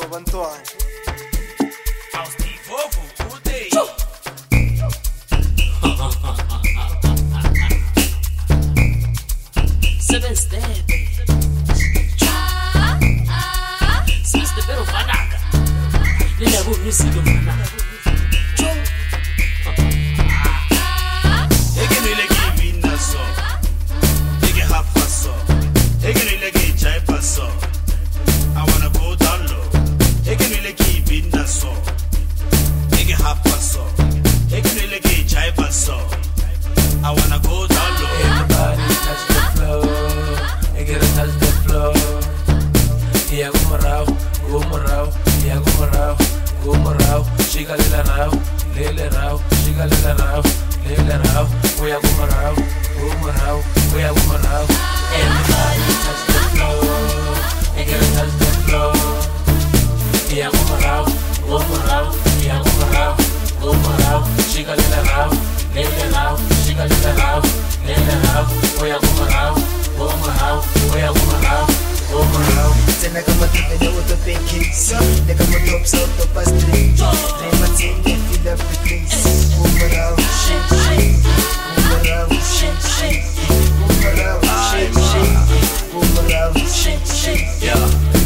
abantwana. Seven step. Sister pero fanaga. Lila bu music fanaga. I wanna go down low. Everybody touch the floor. They gotta touch the floor. Yeah, go around. Yeah, go around. She got little round. She got little round. We are go around. We are go around. Everybody touch the floor. They gotta touch the floor. Yeah, go around. Yeah, go around. She got little round. She got little round. We are go around. We are go around. Tena kama tupende utopekisa. Neka motop sa utopa street. Rema tenge fill up the place. Umarao, shake. Umarao, shake. Umarao, shake. Yeah.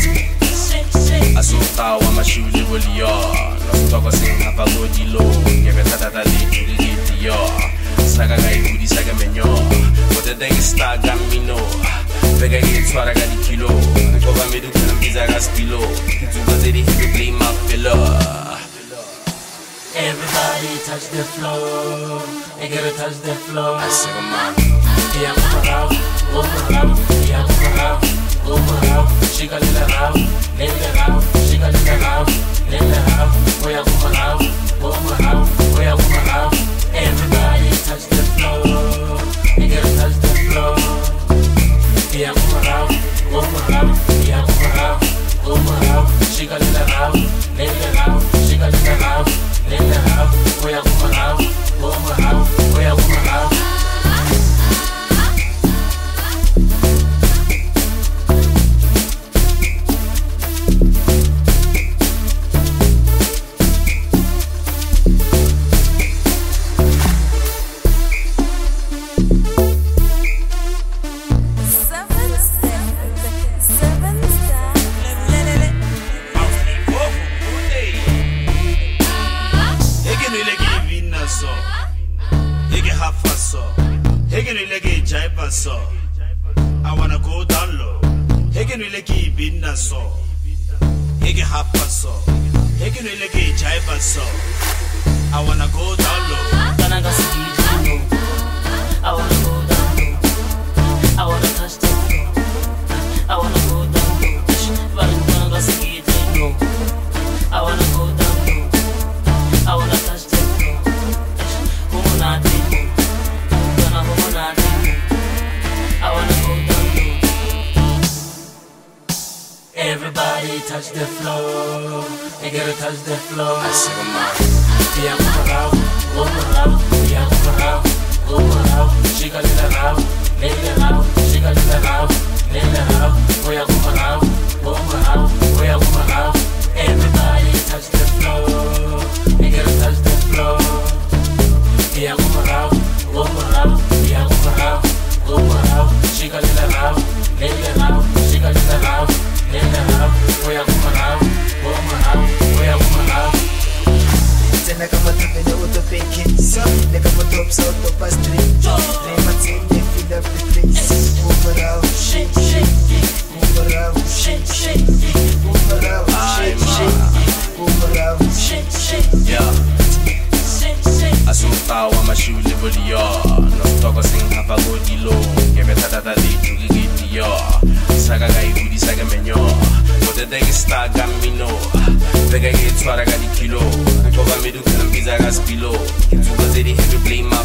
Asutawa mashuli waliyo. Nosutoko singa pagodilo. Ngebe tatata litu gigitiyo. Saga gaibudi saga menyo. Kote dengi staga mino. Vega gitwara gadi kilo. Koba medu kuna mbiza gas kilo. Kituka zedi heavy play my filler. Everybody touch the floor. They gotta touch the floor. I say come on. Yeah, Umarao. Yeah, Umarao. She got little round. She got little round. We are Umarao. We are Umarao. Everybody touch the floor. They gotta touch the floor. Yeah, Umarao. Yeah, Umarao. She got little round. She got little round. We are Umarao. We are Umarao. I wanna go down low. Hegen will give in a so. Hegen half a so. Hegen will give jive so. I wanna go down low. I wanna go down low. I wanna touch the floor. I wanna go down low. I wanna go down low. I wanna touch the floor. I wanna go down low. Everybody touch the floor. They gotta touch the floor. I say come on. Yeah, Umarao. Yeah, Umarao. She got little round. She got little round. We are Umarao. We are Umarao. Everybody touch the floor. They gotta touch the floor. Yeah, Umarao. Yeah, Umarao. She got little round. She got little round. We are Umarao. We are Umarao. Tena kama tupende utopekisa. Neka motop sa utopa street. Rema tenge fill up the place. Umarao, shake. Umarao, shake. Umarao, shake. Yeah. Asutawa mashuli waliyo. Nosutoko singa pagodilo. Ngebe tatata litu gigitiyo. Saga gaibudi saga menyo. Kote dengi staga mino. Vega gitwara gadi kilo. Koba medu kuna mbiza gas kilo. Kituka zedi heavy play my